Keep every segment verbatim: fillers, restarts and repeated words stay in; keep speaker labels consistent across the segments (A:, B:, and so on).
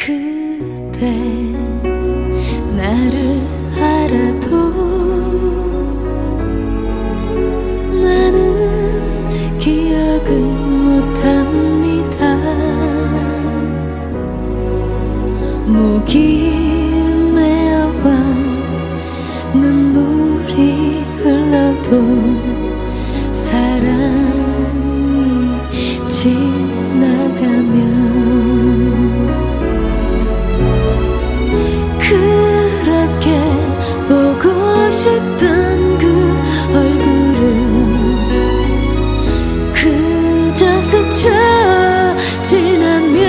A: 그대 나를 알아도 나는 기억을 못합니다. 목이 메어와 눈물이 흘러도 사랑이 지나가면 그렇게 보고 싶던 그 얼굴은 그저 스쳐 지나면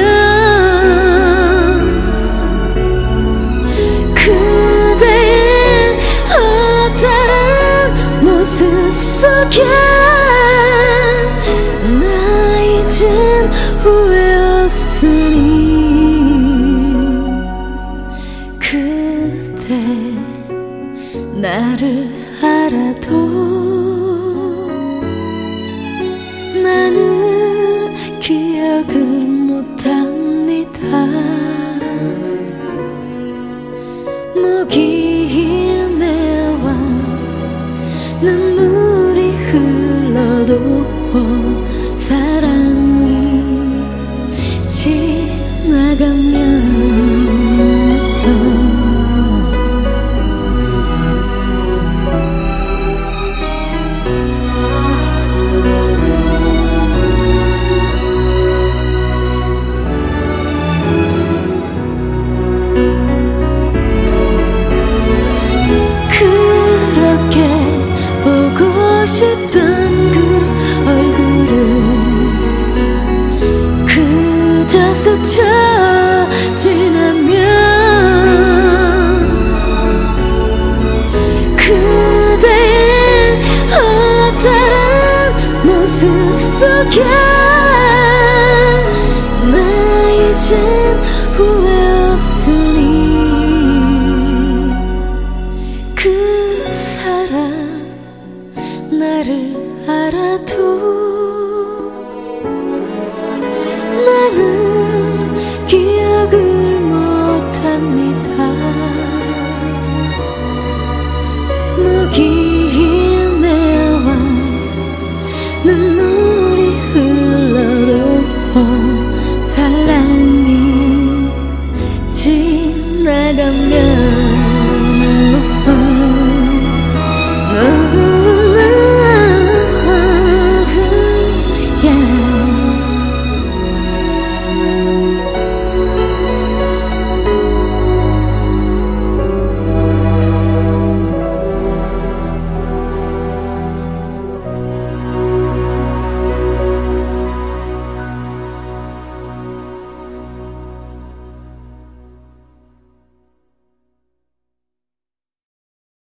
A: 그대의 허탈한 모습 속에 나 이젠 후회 없으니 그대 나를 알아도 나는 기억을 못합니다. 목이 메어와 눈물이 흘러도 사랑이 지나가면 그렇게 보고 싶던 그 얼굴은 그저 스쳐 지나면 그대의 허탈한 모습 속에 나 이젠 후회